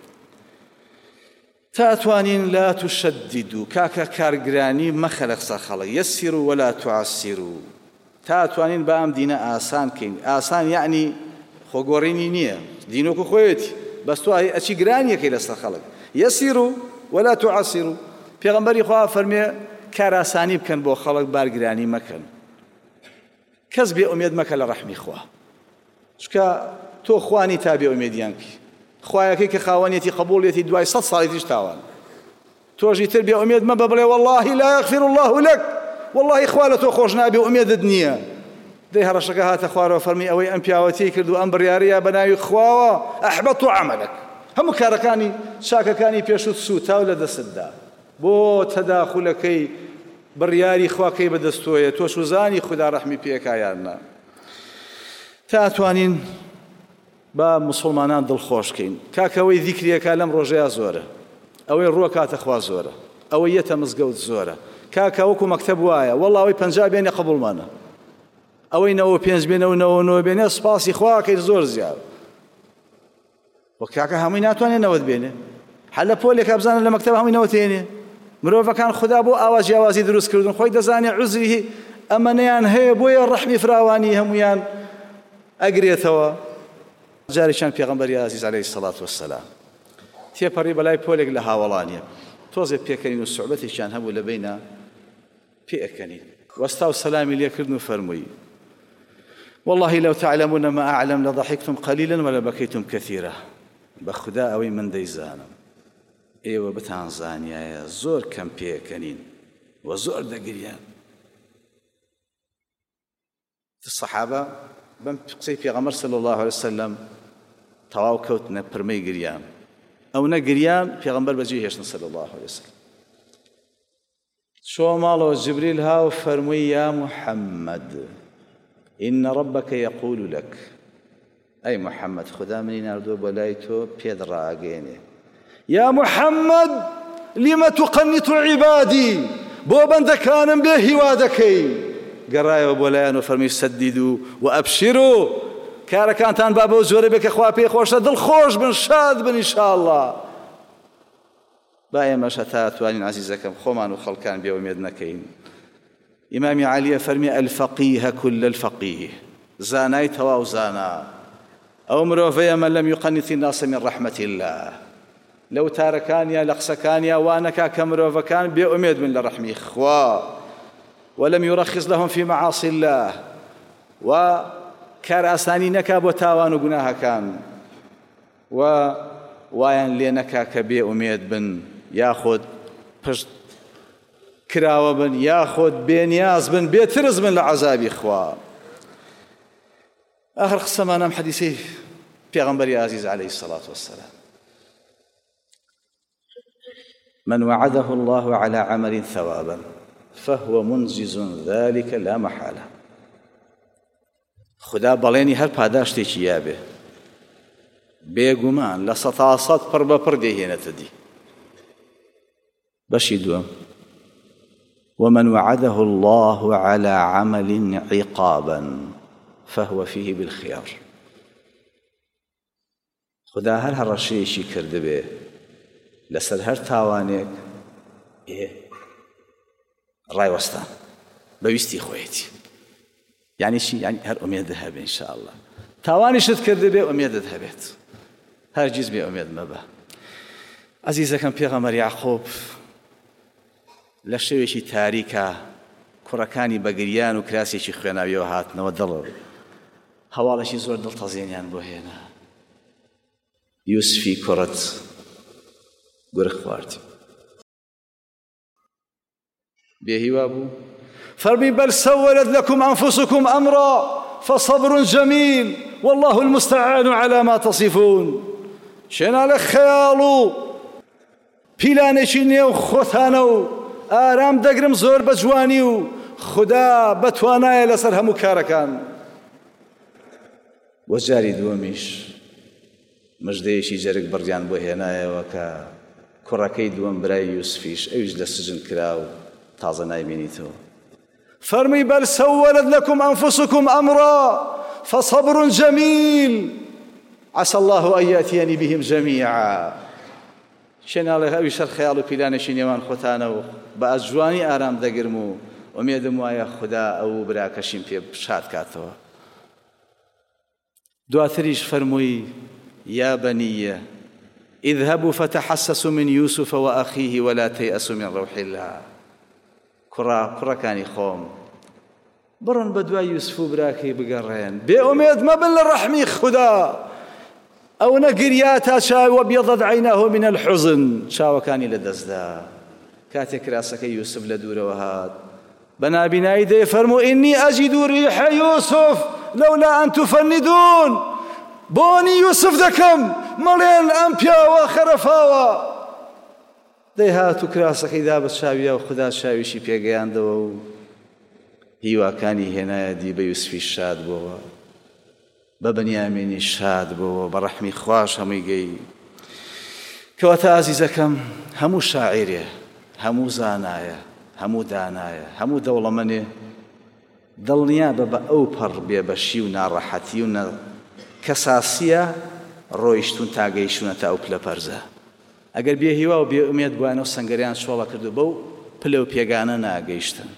تاتوانین لا تشددوا، کاکە کارگرانی مەخە لە قسە خەڵک، یەسیروا ولا تعسیروا. تاتوانین بە ئەم دینە ئاسان کەین. ئاسان یعنی خۆگۆڕینی نییە، دینۆکو خۆیەتی، بەس تۆ ئەچی گرانیەکەی لەسەر خەڵک. یەسیروا ولا تعسیروا، پێغەمبەری خوا فەرمێ کاراسانی بکەن بۆ خەڵک بارگرانی مەکەن کەس بێ ئومێد مەکە لە ڕەحمی خوا چونکە تۆ خوانی تا بێ ئومێدیان بکەی خوایەکەی کە خاوەنیەتی قبوڵیەتی دوای 100 ساڵی تریش تاوان تۆژی تر بێ ئومێد مەبە بڵێ واللهی لا یەغفر الله لەک واللهی خوا لە تۆ خۆش نابێ ئومێدت نییە دەی هەڕەشەکە هاتە خوارەوە فەرمی ئەوەی ئەم پیاوەتی کرد و ئەم بڕیاریە بە ناوی خواوە ئەحبەط عەمەلەک هەموو کارەکانی چاکەکانی پێشوت سوتاو لە دەستتدا بۆ تەداخولەکەی بڕیاری خواکەی بەدەستۆیە تۆ شوزانی خوددا ڕەحمی پێکایاننا تا توانین با مسلمانان دڵخۆشکەین کاکەوەی ذیکریەکە لەم ڕۆژەیە زۆرە ئەوەی ڕووە کاتە خوا زۆرە ئەوەی یەتە مزگەوت زۆرە کاکە وەکو مەکتەب وایە وەڵڵا ئەوەی 50 بێنێ قبوڵمانە ئەوەی 95 بێنە و 99 بێنێ سپاسی خواکەی زۆر زیاد وە کاکە هەمووی ناتوانێت 90 بێنێ حەل لە پۆلێک بزانن لە مەکتەب هەمووی 90 تێنێ مرۆڤەکان خوددا بۆ ئاوا جیاوازی دروست کردن خۆی دەزانێ عوزری ئەمەنەیان هەیە بۆیە ڕەحمی فراوانی هەمویان ئەگرێتەوە جارێکیان پێغەمبەری عەزیز عەلەیهی سەڵات وەسەلام تێپەڕی بەلای پۆلێک لە هاوڵانیە تۆزێ پێکەنین و سوحبەتێکیان هەبوو لە بینە پێکەنین وەستا و سەلامی لێکردن و فەرمووی والله لو تعلمون ما أعلم لضحكتم قليلا ولبكيتم كثيرا بخدا أوي من ديزانم ئێوە بتان زانیایە زۆر کەم پێکەنین و زۆر دەگریان سەحابە بەم قسەی پێغەمبەر صلی الله عليه وسلم تەواو کەوتنە پرمەی گریان ئەو نەگریان پێغەمبەر بەجێ هێشتن صلی الله عليه وسلم شۆ ماڵەوە جبریل هاو فەرمووی یا محەممەد إن ربك يقول لك أي محمد خدا مني ناردو بلايتو بيد راقيني يا محمد لما تقنط عبادي بو بندكان به وادكي قرايا وبولايان وفرمي سددوا وأبشروا كارا كانتان بابا وزوري بك أخوة بي خوش دل خوش بن شاد بن إن شاء الله بايا ما شتات وانين عزيزكم خومان وخلقان بيوم يدنكين إمامي علي فرمي الفقيه كل الفقيه زاناي تواو زانا أو مروفيا من لم يقنط الناس من رحمة الله لو تاركانيا لقسكانيا وانكا كمروفكان بأميد من لرحمي إخوة ولم يرخص لهم في معاصي الله وكاراساني نكا بوتاوان وقناها كان ووايان لينكا كبي أميد بن ياخد پشت کراوە بن یاخۆت بێنیاز بن بێترز بن لە عەزابی خوا آخر قسەمان ئەم حەدیثەی پێغەمبەری عەزیز عەلەیهی الصلاة والسلام من وعده الله على عمل ثوابا فهو منجز ذلك لا محالة خدا بەڵێنی هەر پاداشتێکی یابێ بێگومان لە 100 پڕ بە پڕ دەیهێنێتە دی بەشی دووەم ومن وعده الله على عمل عقابا فهو فيه بالخيار خدا هر هەڕەشەیەکی کردبێ لەسەر هەر تاوانێک ڕایوەستان بەویستی خۆیەتی یعنی چی؟ یعنی هەر ئومێدت هەبێ ئینشاء الله تاوانیشت کردبێ ئومێدت هەبێت هەرگیز بێ ئومێد مەبە عەزیزەکەم پێغەمبەر یعقوب لە شەوێکی تاریکە کوڕەکانی بەگریان و کراسێکی خوێناویەوە هاتنەوە دڵ هەواڵێکی زۆر دڵتەزێنیان بۆ هێنا یوسفی کوڕت گورگ خواردی بێهیوا بوو فەرمی بەل سەوەلت لەکم ئەنفوسکم ئەمڕا فصبر جميل والله المستعان على ما تصفون شێنا لە خەیاڵ و پیلانێکی نێو خۆتانە و ئارام دەگرم زۆر بە جوانی و خدا بەتوانایە لەسەر هەموو کارەکان بۆ جاری دووەمیش مژدەیەکی جەرگ بڕیان بۆ هێنایەوە کە کوڕەکەی دووەم برای یوسفیش ئەویش لە سجن کرا و تازە نایبینیتەوە فەرمی بەل سەوەلت لەکم ئەنفوسکم ئەمڕا فصبر جميل عسى الله أن يأتيني بهم جميعا شێناڵێ ئەوی شەر خەیاڵ و پیلانێکی نێوان خۆتانە و بە ئەجوانی ئارام دەگرم و ئومێدم وایە خدا ئەو براکەشیم پێ شاد کاتەوە دواتریش فەرمووی یا بەنیە اذهبوا فتحسسوا من يوسف وأخيه ولا تيأسوا من روح الله. کوڕەکانی خۆم، بڕن بە دوای یوسف و براکەی بگەڕێن، بێئومێد مەبن لە ڕەحمی خوددا. ئەو نەگریا تا چاوی وەبیەضەت عەیناهو من الحزن، چاوەکانی لەدەستدا. کاتێک کراسەکەی یوسف لە دوورەوە هات، بە نابینایی دەیفەرموو ئینی ئەجید ریح یوسف لەولا ئەن تفەنیدون، بۆنی یوسف دەکەم، مەڵێن ئەم پیاوە خەرەفاوە. دەیهات و کراسەکەی دا بە چاویە و خوددا چاویشی پێگەیاندەوە و هیواکانی هێنایە دی بە یوسفی شاد بووە، بە بەنیامینی شاد بووە، بە ڕەحمی خوش هەمووی گەی. کەواتە ئازیزەکەم، هەموو شاعیرێ، هەموو زانایە، هەموو دانایە، هەموو دەوڵەمەندێ دڵنیا بە ئەو پەڕ بێبەشی و ناڕەحەتی و کەساسیە ڕۆیشتون تا گەیشتونەتە ئەو پلە پەرزە. ئەگەر بێهیوا و بێئومێد بووانە و سەنگەریان چۆڵە کردو بەو پلە و پێگانە ناگەیشتن.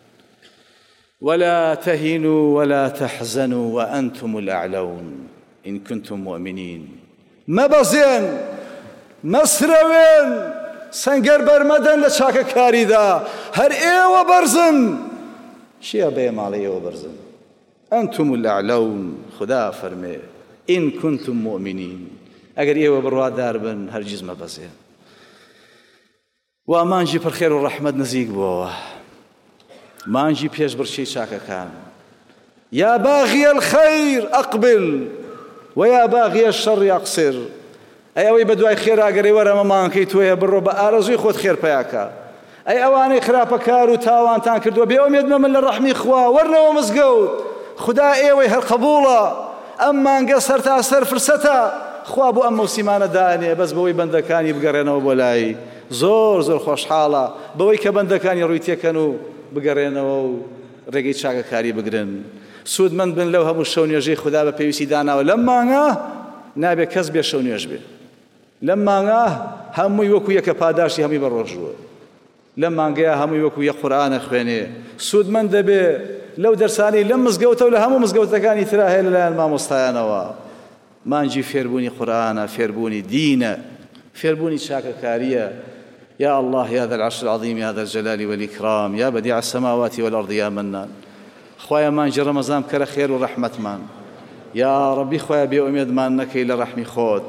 ولا تهنوا ولا تحزنوا وأنتم الأعلون إن كنتم مؤمنين. مەبەزێن، مەسرەوێن، سەنگەر بەرمەدەن لە چاکەکاریدا، هەر ئێوە بەرزن. چییە بێ ماڵی ئێوە بەرزن؟ أنتم الأعلون، خدا فەرمێ إن كنتم مؤمنين، ئەگەر ئێوە بڕوادار بن هەرگیز مەبەزێن. وا مانجی پڕخێر و ڕەحمەت نزیک بووەوە، مانجی پێش بڕچەی چاکەکان. یا باغی الخەیر ئەقبل ویا باغی الشەڕ ئەقسر. ئەی ئەوەی بە دوای خێراگەڕێ وەرە مەمانکەی تۆیە بڕۆ بە ئارەزووی خۆت خێر پەیاکە. ئەی ئەوانەی خراپەکار و تاوانتان کردووە، بێئومێد مەمن لە ڕەحمی خوا، وەرنەوە مزگەوت، خدا ئێوەی هەر قەبوڵە. ئەم مانگە سەرتاسەر فرسەتە، خوا بۆ ئەم موسیمانە دانێ بەس بەوەی بەندەکانی بگەڕێنەوە بۆ لای. زۆر زۆر خۆشحاڵە بەوەی کە بەندەکانی ڕووی تێکەن و بگەڕێنەوە و ڕێگەی چاکەکاری بگرن. سوودمەند بن لەو هەموو شەو نوێژەی خوددا بە پێویستی داناوە. لەم مانگە نابێت کەس بێ شەو نوێژ بێ. لەم مانگە هەمووی وەکو یەکە پاداشی هەمووی بەڕۆژووە. لەم مانگەیە هەمووی وەکو یەک قورئانە خوێنێ. سوودمەند دەبێ لەو دەرسانەی لەم مزگەوتە و لە هەموو مزگەوتەکانی ترا هەیە لەلایەن مامۆستایانەوە. مانجی فێربوونی قورئانە، فێربوونی دینە، فێربوونی چاکەکاریە. يا الله يا ذا العرش العظيم يا ذا الجلال والإكرام يا بديع السماوات والأرض يا منان. خوايا مانجی ڕەمەزان بکەرە خێر و ڕەحمەتمان. یا ربی خوایا بێئومێدمان نەکەی لە ڕەحمی خۆت.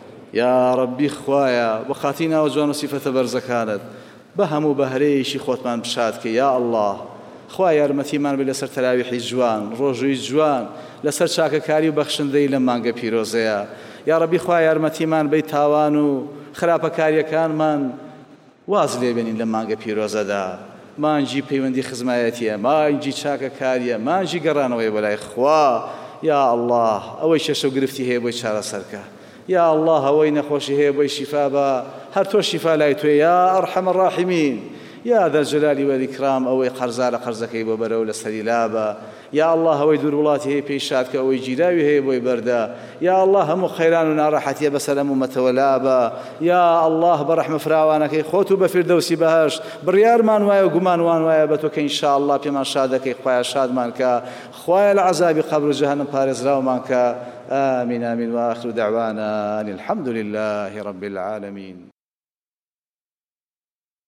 یا ربی خوایا بەخاتی ناوە جوان و سیفەتە بەرزەکانت بە هەموو بەهرەیەکی خۆتمان بشادکە. یا الله خوا یارمەتیمان بێ لەسەر تەراویحی جوان، ڕۆژووی جوان، لەسەر چاکەکاری و بەخشندەی لە مانگە پیرۆزەیە. یا ربی خوا یارمەتیمان بەی تاوان و خراپەکاریەکانمان واز لێبێنین لە مانگە پیرۆزەدا. مانجی پەیوەندی خزمایەتیە، مانجی چاکەکاریە، مانجی گەڕانەوەی بۆ لای خوا. یا الله ئەوەی شەشە و گرفتی هەیە بۆی چارەسەرکە. یا الله ئەوەی نەخۆشی هەیە بۆی شیفا بە، هەر تۆ شیفا لای توێ یا ئەرحەم الراحیمین. یا ذا الجلال والإكرام ئەوەی قەرزارە قەرزەکەی بۆ بەرەو لە سەری لابە. یا الله ئەوەی دوور وڵاتی هەیە پێی شادکە، ئەوەی جیراوی هەیە بۆی بەردە. یا الله هەموو خەیران و ناڕەحەتیە بەسەر هەموو مەتەوە لابە. یا الله بە ڕەحمە فراوانەکەی خۆت و بە فیردەوسی بەهەشت بڕیارمان وایە و گومانوان وایە بە تۆ کە ئینشاءالله پێمان شادەکەی. خوایە شادمان کە، خوایە لە عەزابی قەبر و جەهەنەم پارێزراومان کە. آمين آمين وآخر دعوانا أن الحمد لله رب العالمين.